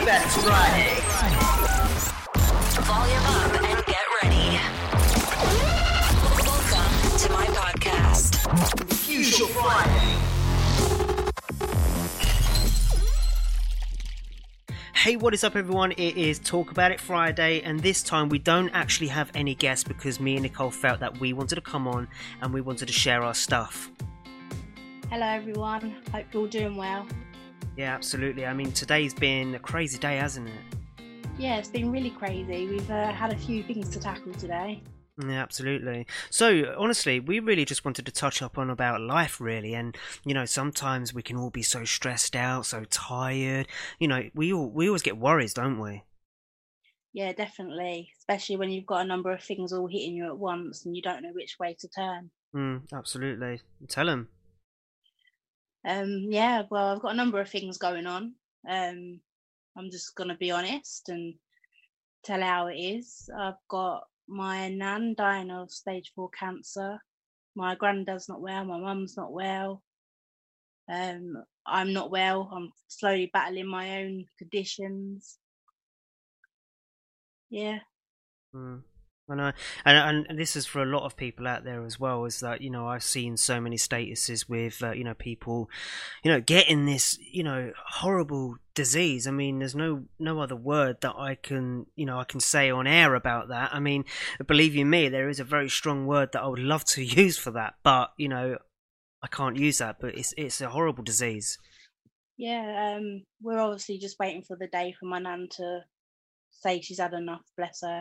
Best Friday. Volume up and get ready. Welcome to my podcast. Fuse Your Friday. Hey, what is up everyone? It is Talk About It Friday, and this time we don't actually have any guests because me and Nicole felt that we wanted to come on and we wanted to share our stuff. Hello everyone, hope you're all doing well. Yeah, absolutely. I mean, today's been a crazy day, hasn't it? Yeah, it's been really crazy. We've had a few things to tackle today. Yeah, absolutely. So, honestly, we really just wanted to touch up on about life, really. And, you know, sometimes we can all be so stressed out, so tired. You know, we always get worries, don't we? Yeah, definitely. Especially when you've got a number of things all hitting you at once and you don't know which way to turn. Absolutely. Tell them. Yeah, well, I've got a number of things going on. I'm just going to be honest and tell how it is. I've got my nan dying of stage 4 cancer. My granddad's not well. My mum's not well. I'm not well. I'm slowly battling my own conditions. Yeah. I know, and this is for a lot of people out there as well. Is that, you know, I've seen so many statuses with you know, people, you know, getting this, you know, horrible disease. I mean, there's no other word that I can say on air about that. I mean, believe you me, there is a very strong word that I would love to use for that, but you know, I can't use that. But it's a horrible disease. Yeah. We're obviously just waiting for the day for my nan to say she's had enough. Bless her.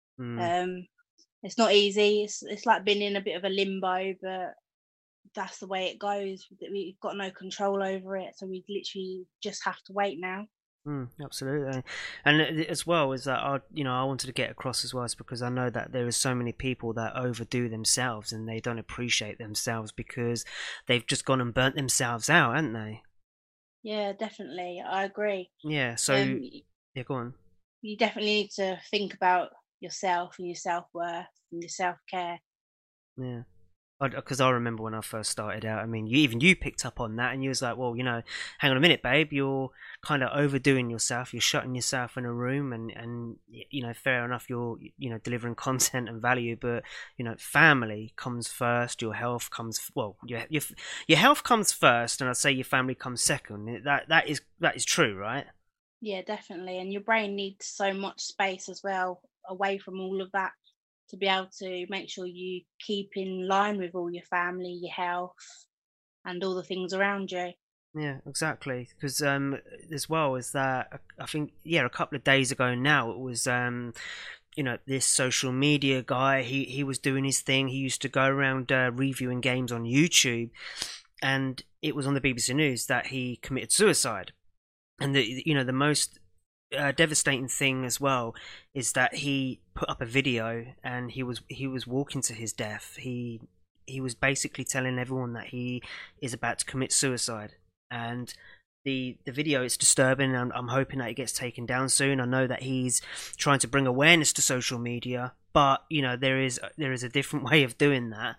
It's not easy. It's like being in a bit of a limbo, but that's the way it goes. We've got no control over it, so we literally just have to wait now. Absolutely. And as well is that I wanted to get across as well, is because I know that there is so many people that overdo themselves and they don't appreciate themselves because they've just gone and burnt themselves out, haven't they? Yeah, definitely. I agree. Yeah. So yeah, go on. You definitely need to think about yourself and your self-worth and your self-care. Yeah, because I remember when I first started out, I mean, you picked up on that and you was like, well, you know, hang on a minute, babe, you're kind of overdoing yourself, you're shutting yourself in a room, and you know, fair enough, you're, you know, delivering content and value, but you know, family comes first, your health comes, well, your health comes first, and I'd say your family comes second. That is true, right? Yeah, definitely. And your brain needs so much space as well away from all of that to be able to make sure you keep in line with all your family, your health, and all the things around you. Yeah, exactly. Because as well is that I think, yeah, a couple of days ago now, it was you know, this social media guy. He was doing his thing. He used to go around reviewing games on YouTube, and it was on the BBC News that he committed suicide. And the most devastating thing as well is that he put up a video and he was walking to his death. He was basically telling everyone that he is about to commit suicide, and the video is disturbing, and I'm hoping that it gets taken down soon. I know that he's trying to bring awareness to social media, but you know, there is a different way of doing that.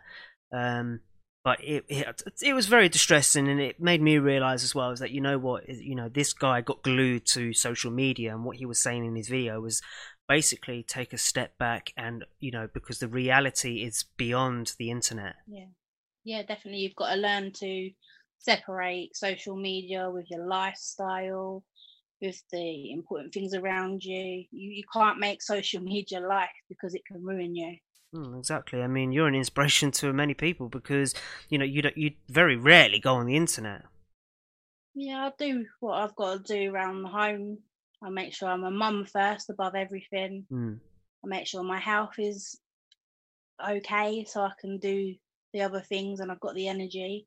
But it was very distressing, and it made me realise as well is that, you know what, you know, this guy got glued to social media, and what he was saying in his video was basically take a step back, and you know, because the reality is beyond the internet. Yeah, definitely. You've got to learn to separate social media with your lifestyle, with the important things around you. You can't make social media life because it can ruin you. Exactly. I mean, you're an inspiration to many people because, you know, you very rarely go on the internet. Yeah, I do what I've got to do around the home. I make sure I'm a mum first above everything. I make sure my health is okay so I can do the other things and I've got the energy.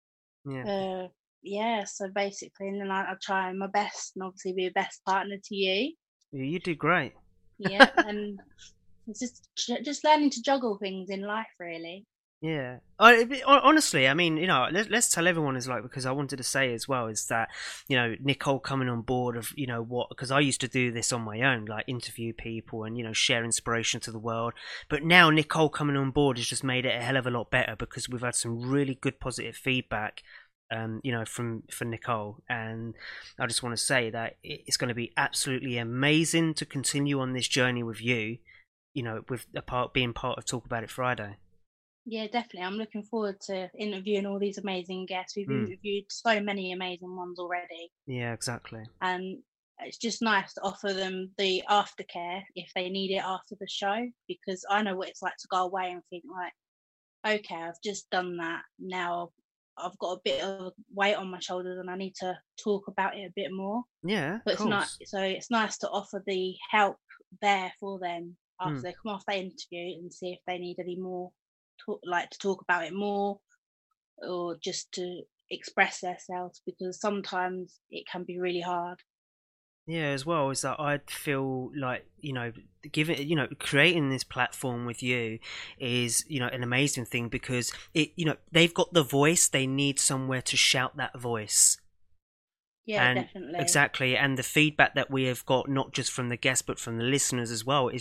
Yeah. So basically, and then I try my best and obviously be a best partner to you. Yeah, you do great. Yeah, and it's just learning to juggle things in life, really. Yeah. Honestly, I mean, you know, let's tell everyone is like, because I wanted to say as well is that, you know, Nicole coming on board of, you know, what, because I used to do this on my own, like interview people and, you know, share inspiration to the world. But now Nicole coming on board has just made it a hell of a lot better because we've had some really good positive feedback for Nicole. And I just want to say that it's going to be absolutely amazing to continue on this journey with you, with being part of Talk About It Friday. Yeah, definitely. I'm looking forward to interviewing all these amazing guests. We've interviewed so many amazing ones already. Yeah, exactly. And it's just nice to offer them the aftercare if they need it after the show, because I know what it's like to go away and think like, okay, I've just done that. Now I've got a bit of weight on my shoulders and I need to talk about it a bit more. Yeah, but it's nice to offer the help there for them after they come off their interview and see if they need any more to talk about it more, or just to express themselves, because sometimes it can be really hard. Yeah, as well, is that I feel like, creating this platform with you is, an amazing thing, because they've got the voice, they need somewhere to shout that voice. Yeah, and definitely. Exactly. And the feedback that we have got, not just from the guests, but from the listeners as well,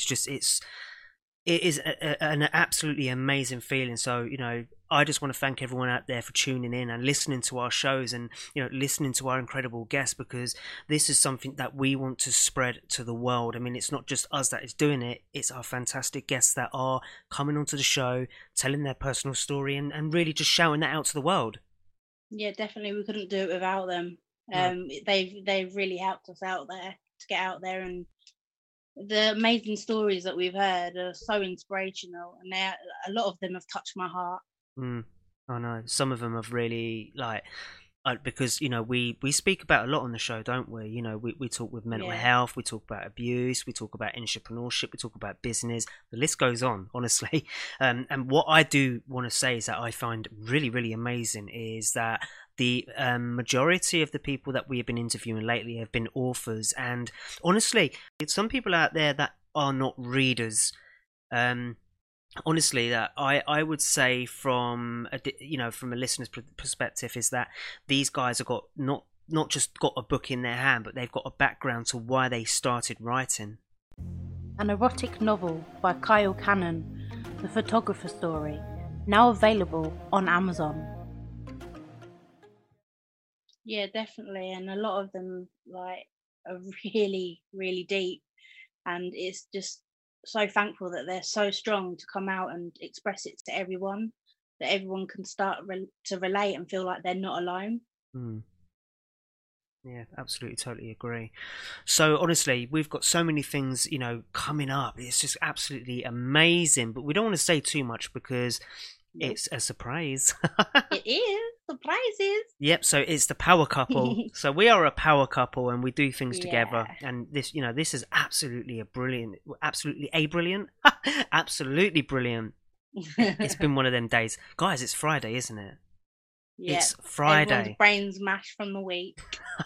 it is an absolutely amazing feeling. So, I just want to thank everyone out there for tuning in and listening to our shows and, listening to our incredible guests, because this is something that we want to spread to the world. I mean, it's not just us that is doing it. It's our fantastic guests that are coming onto the show, telling their personal story and really just shouting that out to the world. Yeah, definitely. We couldn't do it without them. They've really helped us out there to get out there, and the amazing stories that we've heard are so inspirational, and a lot of them have touched my heart. I know some of them have really, because we speak about a lot on the show, don't we? We talk with mental health, we talk about abuse, we talk about entrepreneurship, we talk about business. The list goes on, honestly. And what I do want to say is that I find really, really amazing is that the majority of the people that we have been interviewing lately have been authors, and honestly, it's some people out there that are not readers. Honestly, that I would say from a listener's perspective is that these guys have got not just got a book in their hand, but they've got a background to why they started writing. An erotic novel by Kyle Cannon, The Photographer Story, now available on Amazon. Yeah, definitely, and a lot of them are really, really deep, and it's just so thankful that they're so strong to come out and express it to everyone, that everyone can start to relate and feel like they're not alone. Yeah, absolutely, totally agree. So honestly, we've got so many things, coming up. It's just absolutely amazing, but we don't want to say too much because it's a surprise. It is. Surprises. Yep, so it's the power couple. So we are a power couple and we do things together. And this is absolutely brilliant. Absolutely brilliant. It's been one of them days. Guys, it's Friday, isn't it? Yeah. It's Friday. Everyone's brains mashed from the week.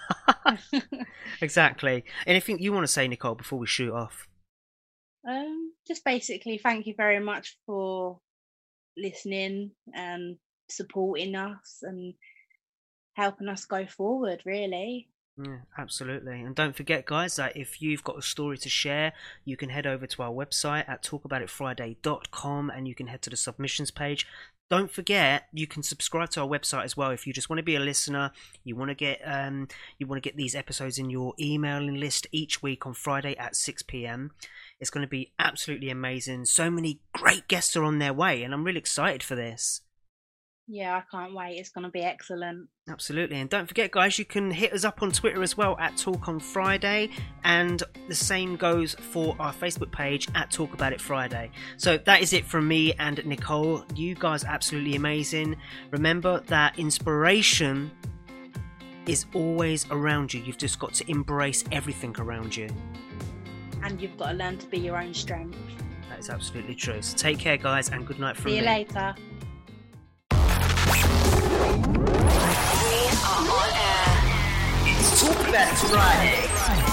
Exactly. Anything you want to say, Nicole, before we shoot off? Just basically, thank you very much for listening and supporting us and helping us go forward, really. Yeah, absolutely. And don't forget, guys, that if you've got a story to share, you can head over to our website at talkaboutitfriday.com and you can head to the submissions page. Don't forget, you can subscribe to our website as well if you just want to be a listener. You want to get these episodes in your emailing list each week on Friday at 6 p.m. It's going to be absolutely amazing. So many great guests are on their way, and I'm really excited for this. Yeah, I can't wait. It's going to be excellent. Absolutely. And don't forget, guys, you can hit us up on Twitter as well at Talk on Friday. And the same goes for our Facebook page at Talk About It Friday. So that is it from me and Nicole. You guys are absolutely amazing. Remember that inspiration is always around you. You've just got to embrace everything around you. And you've got to learn to be your own strength. That is absolutely true. So take care, guys, and good night from me. See you later. We are on air. It's Talk About It Friday.